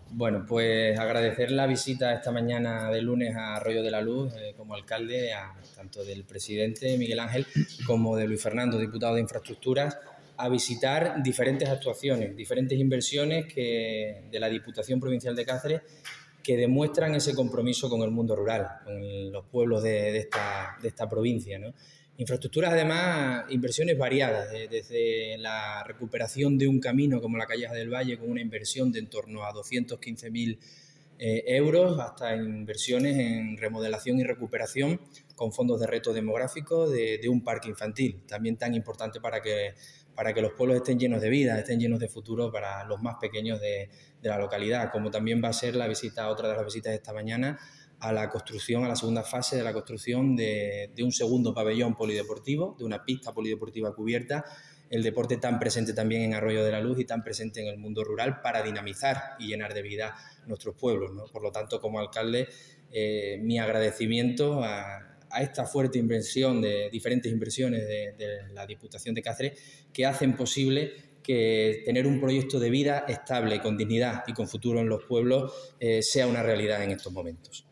Bueno, pues agradecer la visita esta mañana de lunes a Arroyo de la Luz como alcalde, tanto del presidente Miguel Ángel como de Luis Fernando, diputado de Infraestructuras, a visitar diferentes actuaciones, diferentes inversiones de la Diputación Provincial de Cáceres que demuestran ese compromiso con el mundo rural, con los pueblos de esta provincia, ¿no? Infraestructuras, además, inversiones variadas, desde la recuperación de un camino como la Calleja del Valle, con una inversión de en torno a 215.000 euros, hasta inversiones en remodelación y recuperación con fondos de reto demográfico de un parque infantil, también tan importante para que los pueblos estén llenos de vida, estén llenos de futuro para los más pequeños de la localidad, como también va a ser otra de las visitas de esta mañana, a la construcción, a la segunda fase de la construcción de un segundo pabellón polideportivo, de una pista polideportiva cubierta, el deporte tan presente también en Arroyo de la Luz y tan presente en el mundo rural para dinamizar y llenar de vida nuestros pueblos, ¿no? Por lo tanto, como alcalde, mi agradecimiento a esta fuerte inversión de diferentes inversiones de la Diputación de Cáceres que hacen posible que tener un proyecto de vida estable, con dignidad y con futuro en los pueblos sea una realidad en estos momentos.